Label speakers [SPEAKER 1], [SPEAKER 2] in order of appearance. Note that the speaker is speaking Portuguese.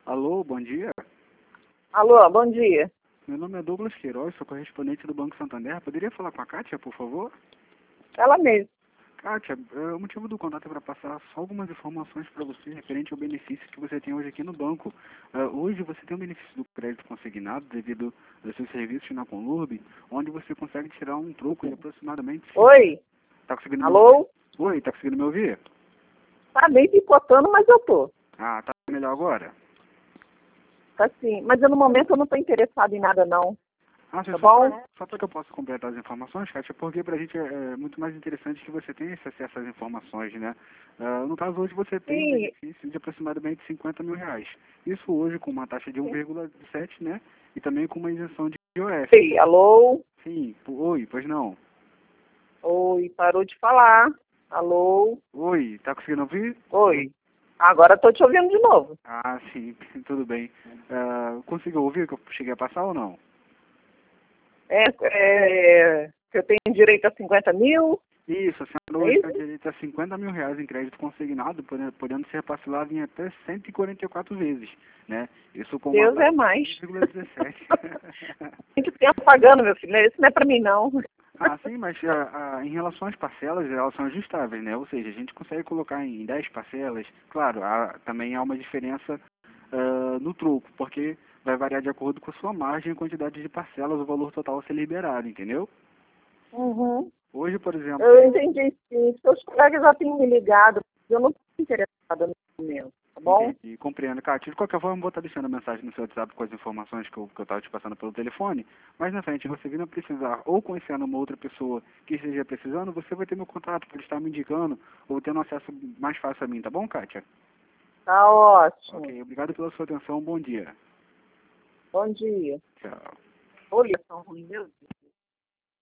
[SPEAKER 1] Alô, bom dia.
[SPEAKER 2] Alô, bom dia.
[SPEAKER 1] Meu nome é Douglas Queiroz, sou correspondente do Banco Santander. Poderia falar com a Kátia, por favor?
[SPEAKER 2] Ela mesma.
[SPEAKER 1] Kátia, o motivo do contato é para passar só algumas informações para você referente ao benefício que você tem hoje aqui no banco. Hoje você tem o benefício do crédito consignado devido aos seus serviços na Conlurb, onde você consegue tirar um troco de aproximadamente...
[SPEAKER 2] Oi?
[SPEAKER 1] Tá conseguindo me ouvir?
[SPEAKER 2] Alô?
[SPEAKER 1] Oi, tá conseguindo me ouvir?
[SPEAKER 2] Tá bem picotando, mas eu tô.
[SPEAKER 1] Ah, tá melhor agora?
[SPEAKER 2] Tá sim. Mas eu, no momento eu não tô interessada em nada, não.
[SPEAKER 1] Ah,
[SPEAKER 2] Tá bom?
[SPEAKER 1] só para que eu possa completar as informações, Kátia, porque para a gente é muito mais interessante que você tenha esse acesso às informações, né? No caso, hoje você tem um
[SPEAKER 2] Sim.
[SPEAKER 1] benefício de aproximadamente R$ 50 mil. Isso hoje com uma taxa de 1,7, né? E também com uma isenção de IOF.
[SPEAKER 2] Ei, alô?
[SPEAKER 1] Sim, oi, pois não.
[SPEAKER 2] Oi, parou de falar. Alô?
[SPEAKER 1] Oi, tá conseguindo ouvir?
[SPEAKER 2] Oi. Agora tô te ouvindo de novo.
[SPEAKER 1] Ah, sim, tudo bem. Conseguiu ouvir que eu cheguei a passar ou não?
[SPEAKER 2] Eu tenho direito a 50 mil?
[SPEAKER 1] Isso, a senhora
[SPEAKER 2] É
[SPEAKER 1] hoje tem
[SPEAKER 2] isso?
[SPEAKER 1] direito a R$ 50 mil em crédito consignado, podendo ser parcelado em até 144 vezes, né? Isso com uma
[SPEAKER 2] Deus é
[SPEAKER 1] taxa
[SPEAKER 2] mais.
[SPEAKER 1] de 1,17.
[SPEAKER 2] Muito tempo pagando, meu filho. Isso não é pra mim, não.
[SPEAKER 1] Ah, sim, mas em relação às parcelas, elas são ajustáveis, né? Ou seja, a gente consegue colocar em 10 parcelas. Claro, também há uma diferença no troco, porque vai variar de acordo com a sua margem, a quantidade de parcelas, o valor total a ser liberado, entendeu?
[SPEAKER 2] Uhum.
[SPEAKER 1] Hoje, por exemplo...
[SPEAKER 2] Eu entendi, sim. Seus colegas já têm me ligado. Eu não estou interessada no momento, tá bom?
[SPEAKER 1] Entendi, compreendo, Cátia. De qualquer forma, eu vou estar deixando a mensagem no seu WhatsApp com as informações que eu estava te passando pelo telefone. Mas na frente, você vindo a precisar ou conhecendo uma outra pessoa que esteja precisando, você vai ter meu contato para estar me indicando ou tendo acesso mais fácil a mim, tá bom, Kátia?
[SPEAKER 2] Tá ótimo.
[SPEAKER 1] Ok, obrigado pela sua atenção. Bom dia.
[SPEAKER 2] Bom dia.
[SPEAKER 1] Tchau.
[SPEAKER 2] Olha, são ruins, meu Deus.